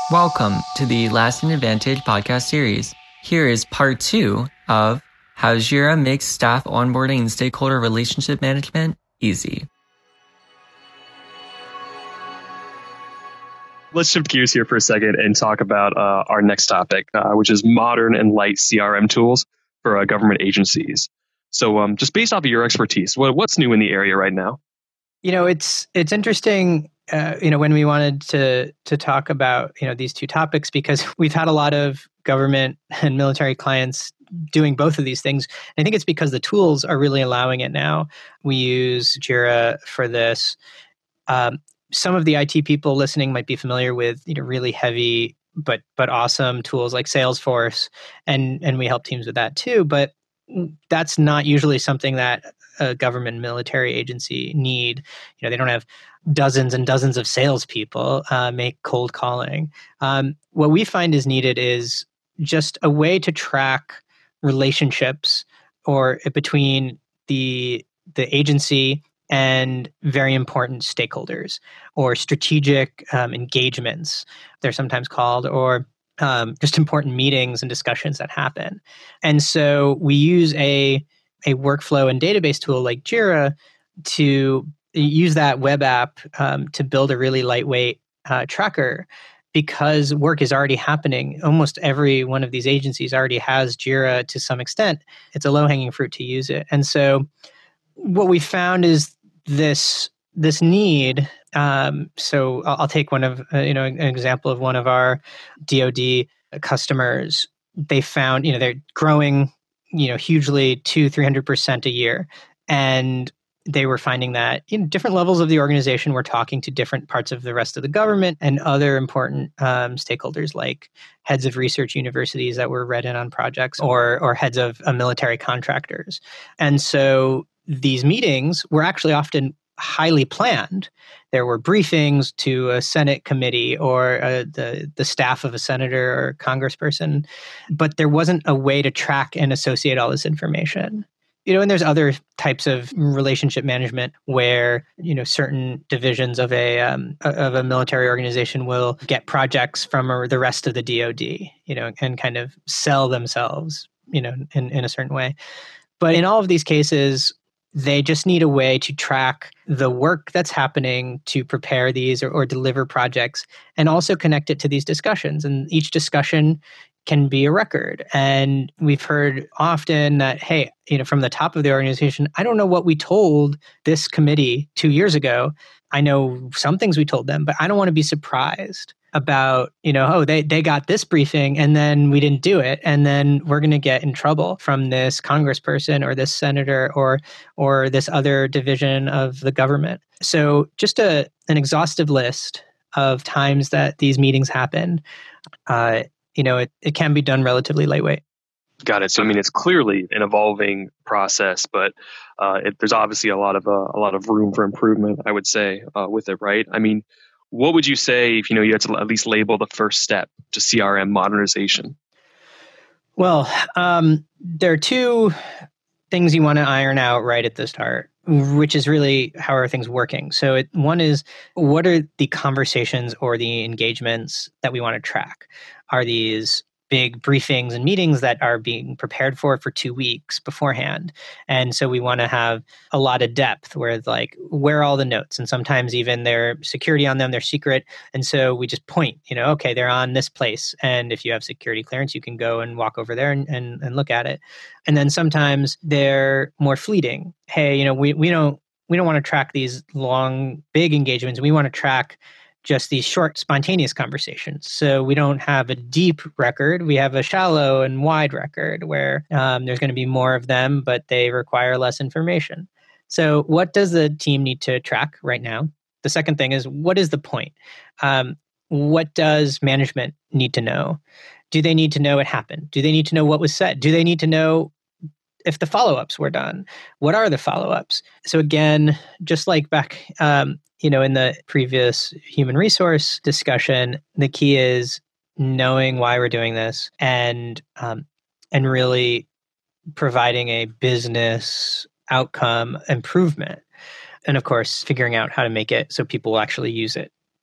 Welcome to the Lasting Advantage podcast series. Here is part 2 of How Jira Makes Staff Onboarding and Stakeholder Relationship Management Easy. Let's shift gears here for a second and talk about our next topic, which is modern and light CRM tools for government agencies. So just based off of your expertise, what's new in the area right now? You know, it's interesting, when we wanted to talk about, these two topics, because we've had a lot of government and military clients doing both of these things. I think it's because the tools are really allowing it now. We use Jira for this. Some of the IT people listening might be familiar with, really heavy but awesome tools like Salesforce, and we help teams with that too. But that's not usually something that a government military agency need. They don't have dozens and dozens of salespeople make cold calling. What we find is needed is just a way to track relationships or between the agency and very important stakeholders or strategic engagements, they're sometimes called, or just important meetings and discussions that happen. And so we use a workflow and database tool like Jira to use that web app to build a really lightweight tracker, because work is already happening. Almost every one of these agencies already has Jira to some extent. It's a low-hanging fruit to use it. And so what we found is this need. So I'll take one of, an example of one of our DoD customers. They found, they're growing, hugely 200-300% a year. And they were finding that different levels of the organization were talking to different parts of the rest of the government and other important stakeholders, like heads of research universities that were read in on projects, or heads of military contractors. And so these meetings were actually often highly planned. There were briefings to a Senate committee or the staff of a senator or congressperson, but there wasn't a way to track and associate all this information. And there's other types of relationship management where, certain divisions of a military organization will get projects from the rest of the DoD, and kind of sell themselves, in a certain way. But in all of these cases, they just need a way to track the work that's happening to prepare these or deliver projects, and also connect it to these discussions. And each discussion can be a record. And we've heard often that, hey, from the top of the organization, I don't know what we told this committee 2 years ago. I know some things we told them, but I don't want to be surprised about, they got this briefing and then we didn't do it. And then we're going to get in trouble from this congressperson or this senator or this other division of the government. So just an exhaustive list of times that these meetings happen. It can be done relatively lightweight. Got it. So, it's clearly an evolving process, but there's obviously a lot of room for improvement, I would say, with it, right? What would you say if you had to at least label the first step to CRM modernization? Well, there are two things you want to iron out right at the start, which is really how are things working. So one is, what are the conversations or the engagements that we want to track? Are these big briefings and meetings that are being prepared for 2 weeks beforehand? And so we want to have a lot of depth where are all the notes? And sometimes even their security on them, they're secret. And so we just point, okay, they're on this place. And if you have security clearance, you can go and walk over there and look at it. And then sometimes they're more fleeting. Hey, we don't want to track these long, big engagements. We want to track just these short, spontaneous conversations. So we don't have a deep record. We have a shallow and wide record where there's going to be more of them, but they require less information. So what does the team need to track right now? The second thing is, what is the point? What does management need to know? Do they need to know it happened? Do they need to know what was said? Do they need to know if the follow-ups were done? What are the follow-ups? So again, just like back in the previous human resource discussion, the key is knowing why we're doing this and really providing a business outcome improvement. And of course, figuring out how to make it so people will actually use it.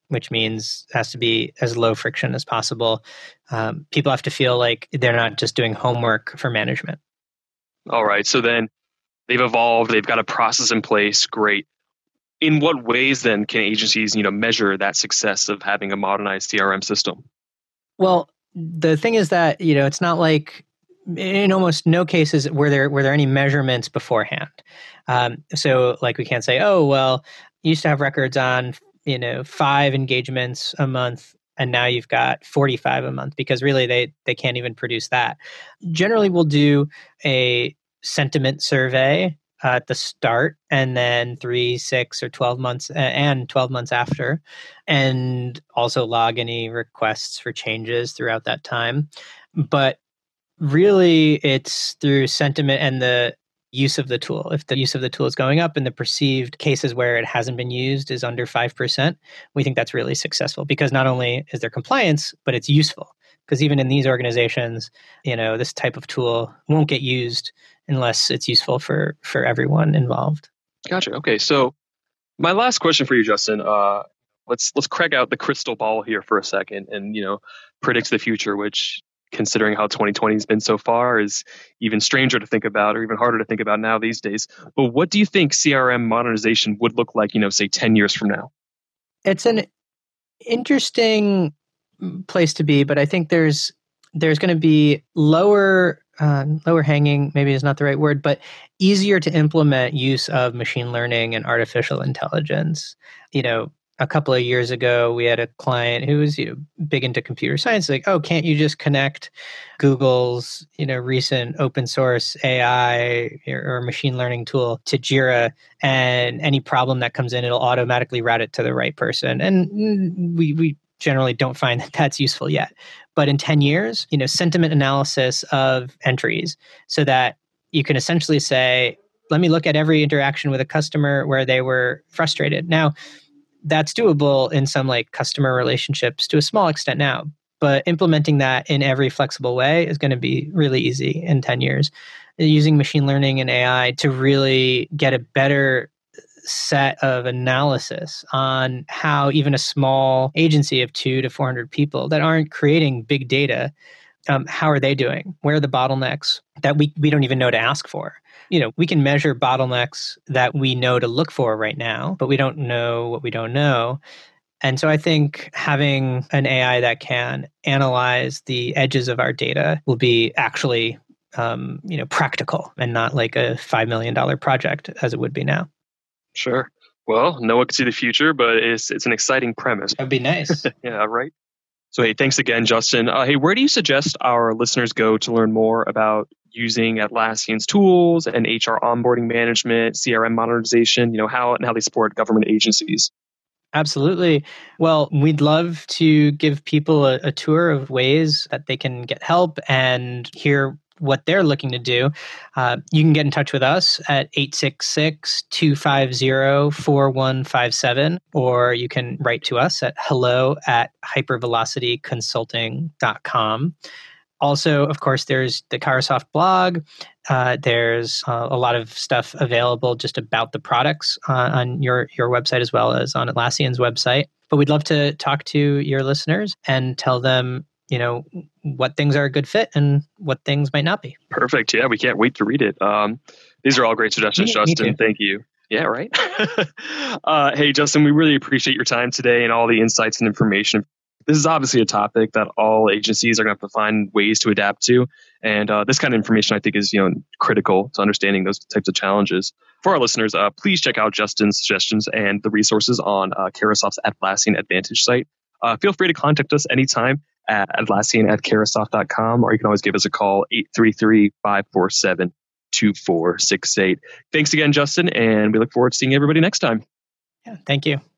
which means it has to be as low friction as possible. People have to feel like they're not just doing homework for management. All right. So then they've evolved. They've got a process in place. Great. In what ways then can agencies, measure that success of having a modernized CRM system? Well, the thing is that, it's not like in almost no cases were there any measurements beforehand. So like we can't say, oh, well, you used to have records on, 5 engagements a month, and now you've got 45 a month, because really they can't even produce that. Generally, we'll do a sentiment survey at the start, and then 3, 6, or 12 months, and 12 months after, and also log any requests for changes throughout that time. But really, it's through sentiment and the use of the tool. If the use of the tool is going up and the perceived cases where it hasn't been used is under 5%, we think that's really successful, because not only is there compliance, but it's useful. Because even in these organizations, this type of tool won't get used unless it's useful for everyone involved. Gotcha. Okay. So my last question for you, Justin, let's crack out the crystal ball here for a second and, predict the future, which, considering how 2020 has been so far, is even stranger to think about, or even harder to think about now these days. But what do you think CRM modernization would look like, say 10 years from now? It's an interesting place to be, but I think there's going to be lower hanging, maybe is not the right word, but easier to implement use of machine learning and artificial intelligence. A couple of years ago, we had a client who was big into computer science. Like, oh, can't you just connect Google's recent open source AI or machine learning tool to Jira, and any problem that comes in, it'll automatically route it to the right person? And we generally don't find that that's useful yet. But in 10 years, sentiment analysis of entries, so that you can essentially say, let me look at every interaction with a customer where they were frustrated. Now, that's doable in some customer relationships to a small extent now, but implementing that in every flexible way is going to be really easy in 10 years. Using machine learning and AI to really get a better set of analysis on how even a small agency of 200 to 400 people that aren't creating big data, how are they doing? Where are the bottlenecks that we don't even know to ask for? We can measure bottlenecks that we know to look for right now, but we don't know what we don't know. And so I think having an AI that can analyze the edges of our data will be actually, practical, and not like a $5 million project as it would be now. Sure. Well, no one can see the future, but it's an exciting premise. That'd be nice. Yeah, right. So, hey, thanks again, Justin. Hey, where do you suggest our listeners go to learn more about using Atlassian's tools and HR onboarding management, CRM modernization, how they support government agencies? Absolutely. Well, we'd love to give people a tour of ways that they can get help and hear what they're looking to do. You can get in touch with us at 866-250-4157, or you can write to us at hello@hypervelocityconsulting.com. Also, of course, there's the Carahsoft blog. There's a lot of stuff available just about the products on your website, as well as on Atlassian's website. But we'd love to talk to your listeners and tell them, what things are a good fit and what things might not be. Perfect. Yeah, we can't wait to read it. These are all great suggestions, Justin. Thank you. Yeah, right. Hey, Justin, we really appreciate your time today and all the insights and information. This is obviously a topic that all agencies are going to have to find ways to adapt to. And this kind of information, I think, is critical to understanding those types of challenges. For our listeners, please check out Justin's suggestions and the resources on Carasoft's Atlassian Advantage site. Feel free to contact us anytime at Atlassian@Carasoft.com, or you can always give us a call, 833-547-2468. Thanks again, Justin, and we look forward to seeing everybody next time. Yeah, thank you.